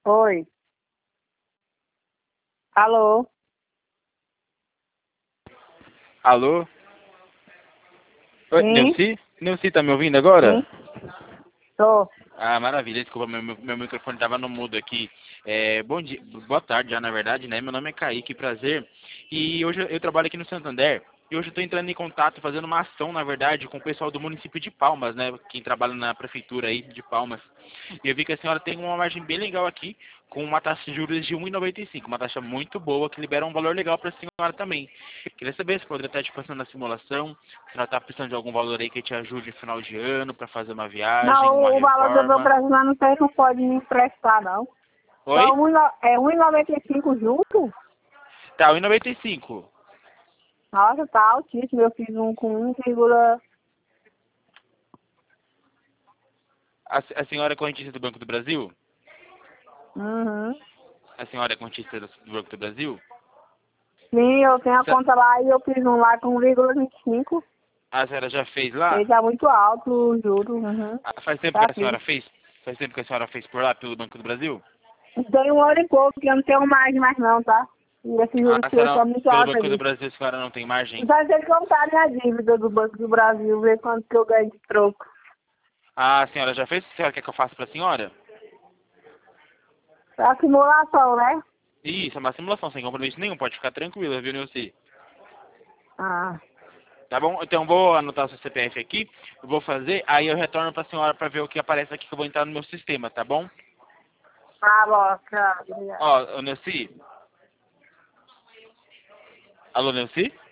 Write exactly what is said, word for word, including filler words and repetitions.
Oi. Alô? Alô? Oi, Sim? Neuci? Neuci, tá me ouvindo agora? Sim? Tô. Ah, maravilha, desculpa, meu, meu, meu microfone tava no mudo aqui. É, bom dia, boa tarde já, na verdade, né? Meu nome é Kaique, prazer. E hoje eu, eu trabalho aqui no Santander. E hoje eu tô entrando em contato, fazendo uma ação, na verdade, com o pessoal do município de Palmas, né? Quem trabalha na prefeitura aí de Palmas. E eu vi que a senhora tem uma margem bem legal aqui, com uma taxa de juros de um vírgula noventa e cinco, uma taxa muito boa, que libera um valor legal para a senhora também. Queria saber se poderia estar te passando a simulação, se ela está precisando de algum valor aí que te ajude no final de ano, para fazer uma viagem, uma Não, o valor do meu reforma. Brasil não tem, não pode me emprestar, não. Oi? Só um, e no- é um e noventa e cinco junto? Tá, um vírgula noventa e cinco. Nossa, tá altíssimo. Eu fiz um com um vírgula... A, a senhora é correntista do Banco do Brasil? Uhum. A senhora é correntista do do Banco do Brasil? Sim, eu tenho a Sa- conta lá e eu fiz um lá com um vírgula vinte e cinco. A senhora já fez lá? Ele tá muito alto o juro. Uhum. Ah, faz tempo Já que a fiz. senhora fez? Faz tempo que a senhora fez por lá, pelo Banco do Brasil? Tem um hora e pouco que eu não tenho mais, mais não, tá? E esse Ah, juro a seu tá senhora, muito pelo alto Banco do aí. Brasil, a senhora não tem margem? Vai ter que contar minha dívida do Banco do Brasil, ver quanto que eu ganho de troco. Ah, a senhora já fez? A senhora quer que eu faça pra senhora? É a simulação, né? Isso, é uma simulação, sem compromisso nenhum, pode ficar tranquila, viu, Nilce? Ah, Tá bom? Então vou anotar o seu C P F aqui, eu vou fazer, aí eu retorno pra senhora pra ver o que aparece aqui que eu vou entrar no meu sistema, tá bom? tá bom, tchau, obrigada. Ó, ô, Nilce? Alô, Nilce?